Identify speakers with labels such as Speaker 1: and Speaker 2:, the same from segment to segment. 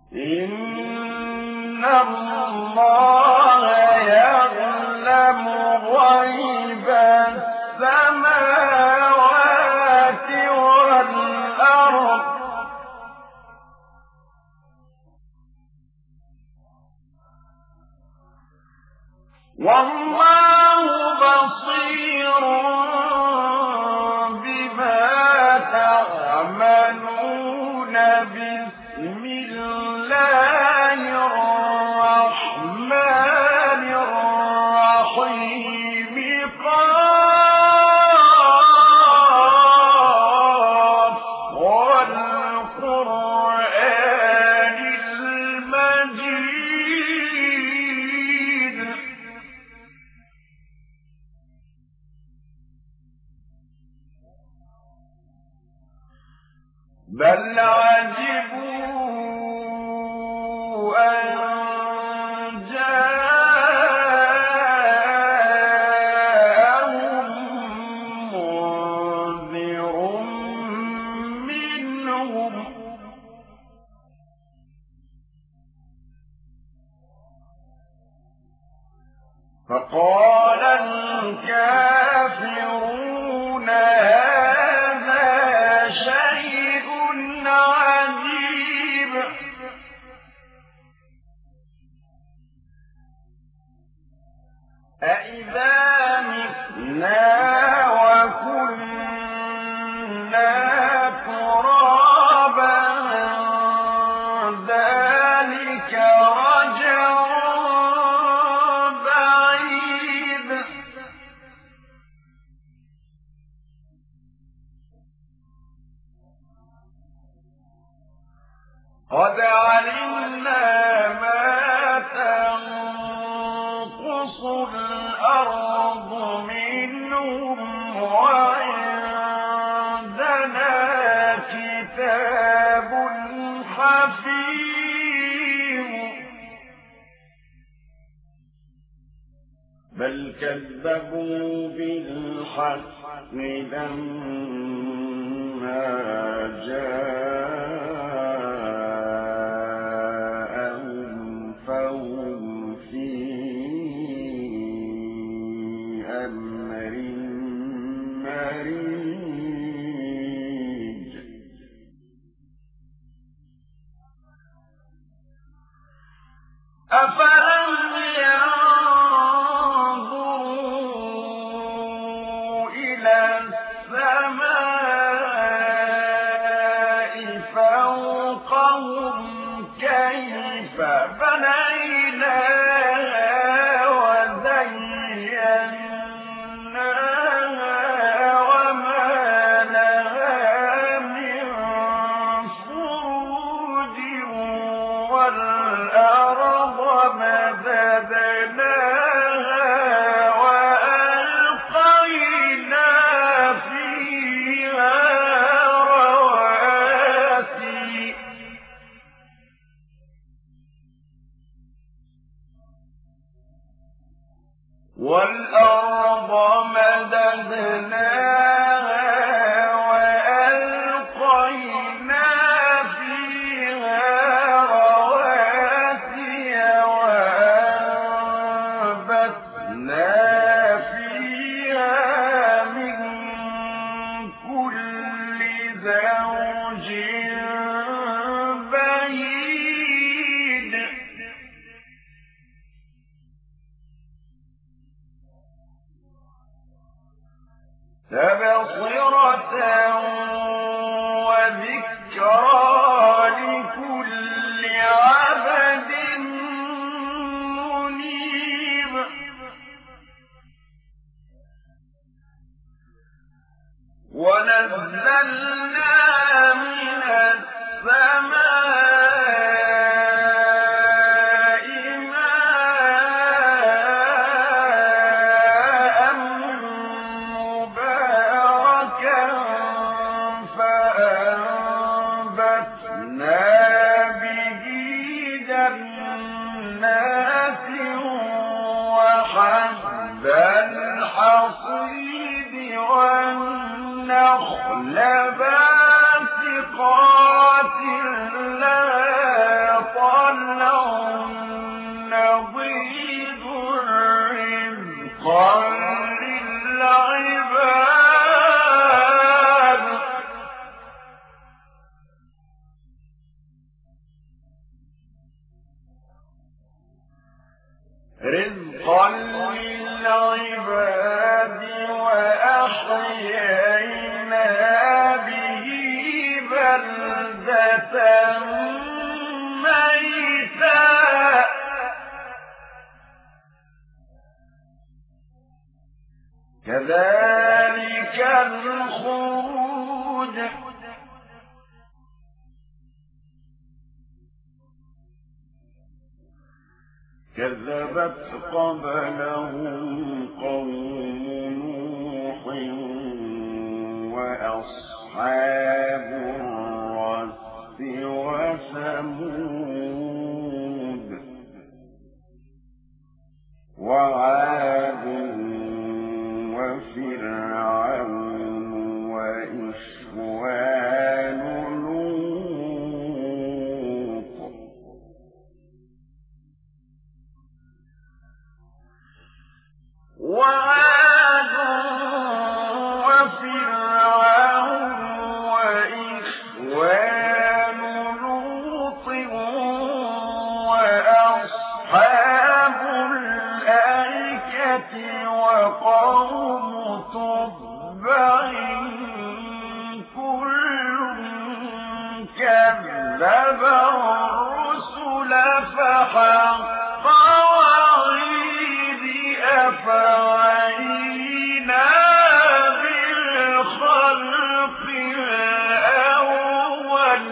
Speaker 1: إن الله يعلم غيب السماوات والأرض والله بصير بما تعملون. بسم الله الرحمن الرحيم. قاف والقرآن المجيد. بل عجبوا أن جاءهم منذر منهم فقال الكافرون هذا شيء عجيب. أإذا متنا وكنا ترابا ذلك رجع بعيد. قد علمنا ما تنقص الأرض منهم وعندنا كتاب حفيظ. بل كذبوا بالحق لما جاءهم فهم في أمر مريج. أفلم ينظروا إلى السماء فوقهم كيف بنيناها وزيناها وما لها من فروج والأرض مددناها وألقينا فيها رواسي وأنبتنا فيها من كل زوج بهيج. تبصرة وذكرى لكل عبد منيب. ونزلنا من السماء ماء مباركا فأنبتنا به جنات وحب الحصيد والنخل باسقات لها رزقا للعباد وأحيينا به بلدة ميتا كذلك الخروج كذبت قبلهم قوم نوح وأصحاب الرس وثمود وعاد وفرعون وإخوان لوط وعاد وفرعون وإخوان لوط وأصحاب الأيكة وقوم تبع كل كذب الرسل فحق وعيد أفعينا بالخلق الأول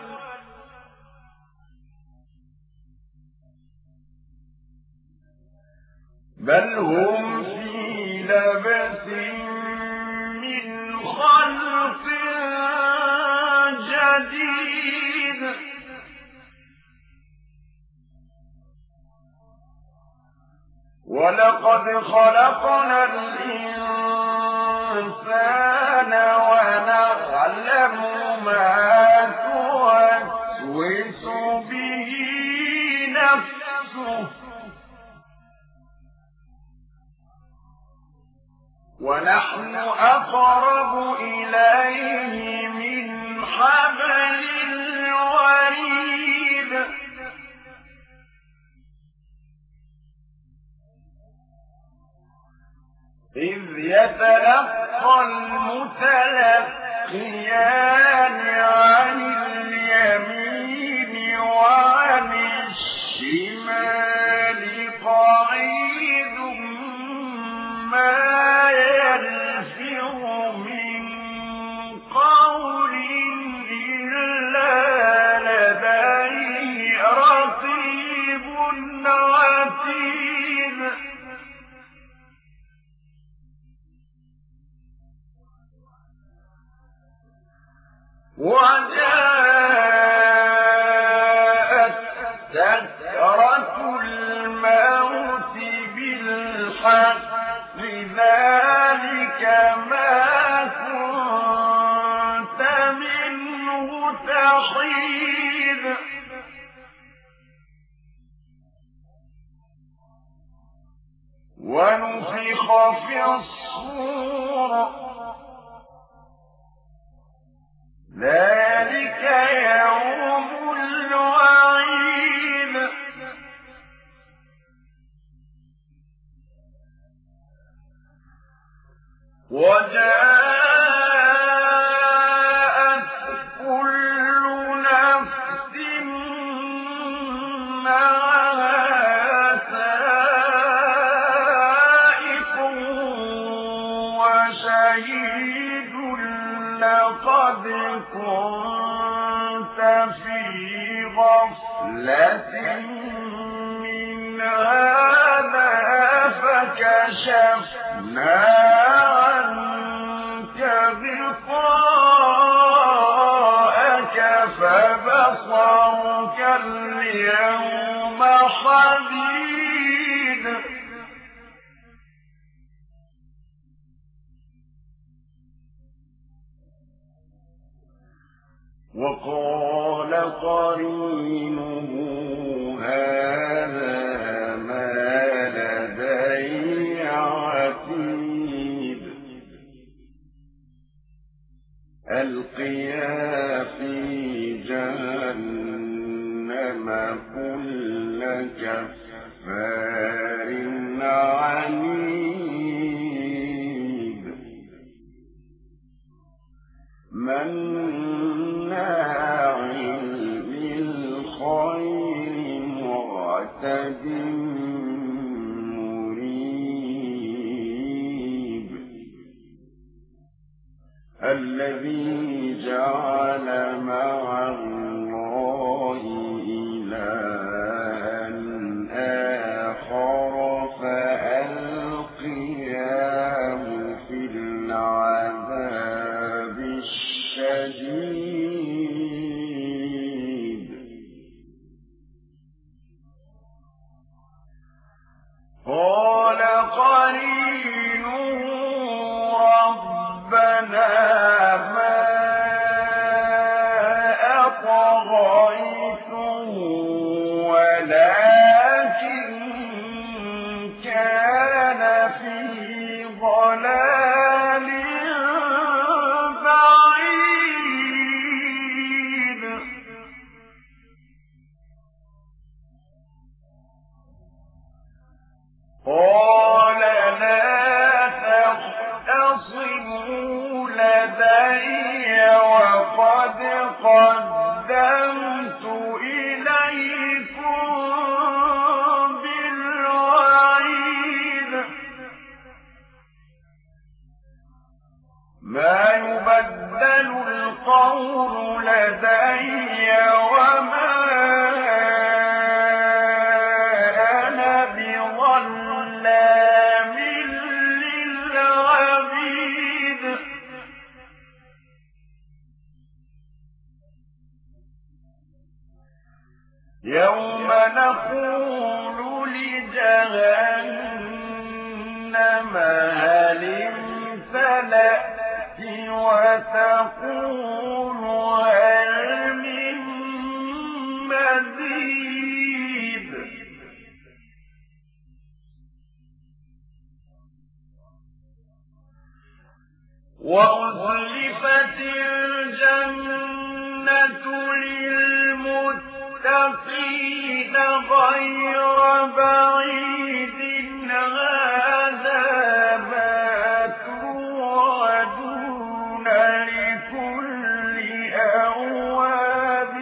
Speaker 1: بل هم في لبس من خلق جديد ولقد خلقنا الإنسان ونعلم ما توسوس به نفسه ونحن أقرب إليه من حبل الوريد إذ يتلقى المتلقيان عن اليمين وعن الشمال قعيد ما يلفظ من قول إلا لديه رقيب عتيد وجاءت سكرة الموت بالحق ذلك ما كنت منه تحيد ونفخ في الصور ذلك يوم الوعيد وجاءت كل نفس معها سائق وشهيد لقد كنت في غفلة من هذا فكشفنا عنك غطاءك فبصرك اليوم حديد وقال قرينه هذا ما لدي عتيد ألقيا في جهنم كل كفار رشد مريب الذي جعل مع الله إلها آخر فألقياه في العذاب الشديد قال قرينه ربنا ما أطغيته ولكن كان في ضلال بعيد قال لا تختصموا لدي وقد قدمت إليكم بالوعيد ما يبدل القول لدي وما أنا بظلام للعبيد يوم نقول لجهنم هل امتلأت وتقول هل من مزيد وأزلفت الجنة للمتقين غير بعيد هذا ما توعدون لكل أواب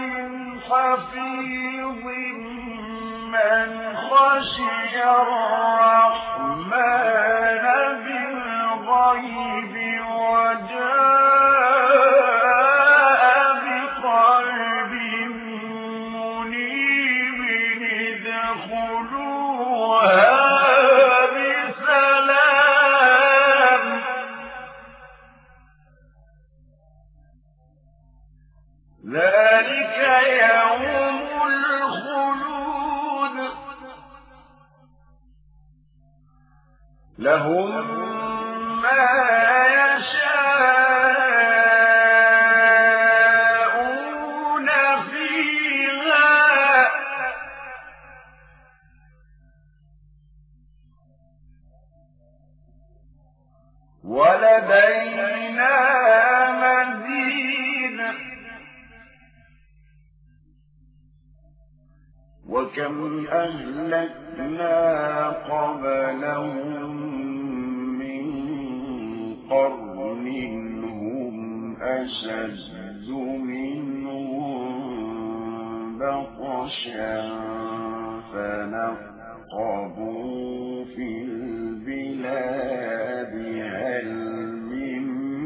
Speaker 1: حفيظ من خشي الرحمن بالغيب وجاء بقلب منيب ادخلوها بسلام ذلك يوم الخلود لهم ما يشاءون فيها ولدينا مزيد وكم أهلكنا قبلهم من قرن هم أشد منهم بطشا فنقبوا في البلاد هل من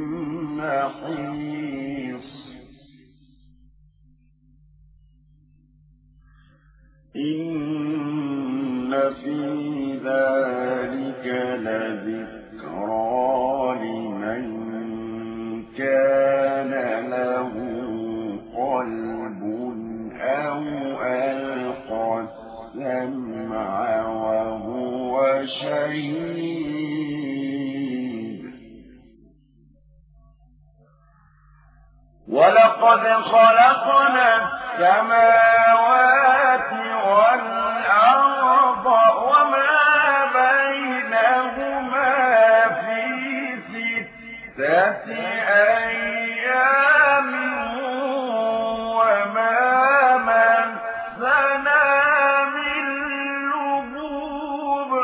Speaker 1: محيص إن في ذلك لذكرى لمن كان له قلب أو ألقى السمع وهو شهيد ولقد خلقنا السماوات والأرض وما بينهما في 6 أيام وما مسنا من لغوب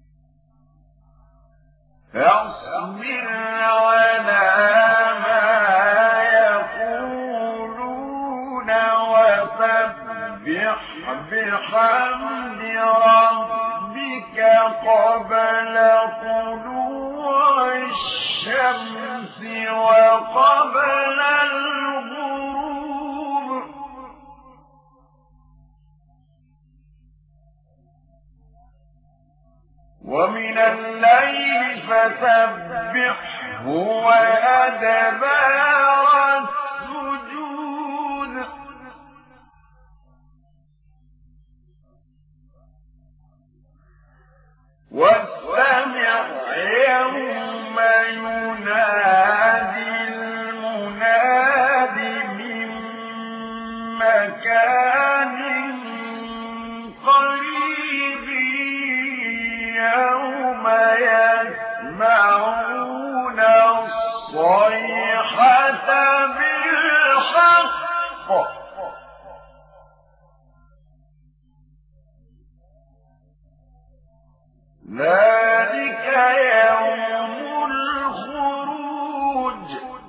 Speaker 1: فاصبر على ما بحمد ربك قبل طلوع الشمس وقبل الغروب ومن الليل فسبحه وأدبار السجود واستمع يوم ينادي المناد من مكان قريب يوم يسمعون الصيحة بالحق ذلك يوم الخروج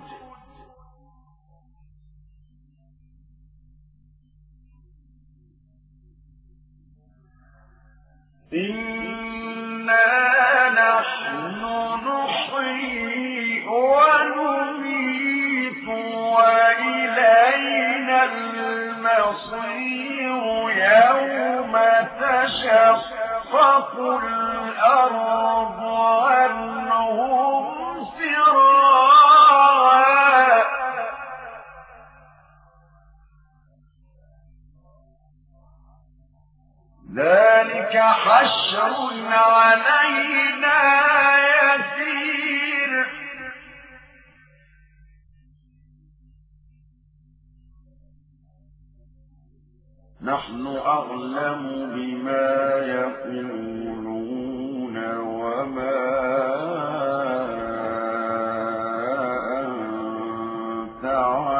Speaker 1: إنا نحن نحيي ونميت وإلينا المصير يوم تشقق الأرض عنهم سراعا ذلك حشر علينا يسير نحن أعلم بما يقولون وما أنت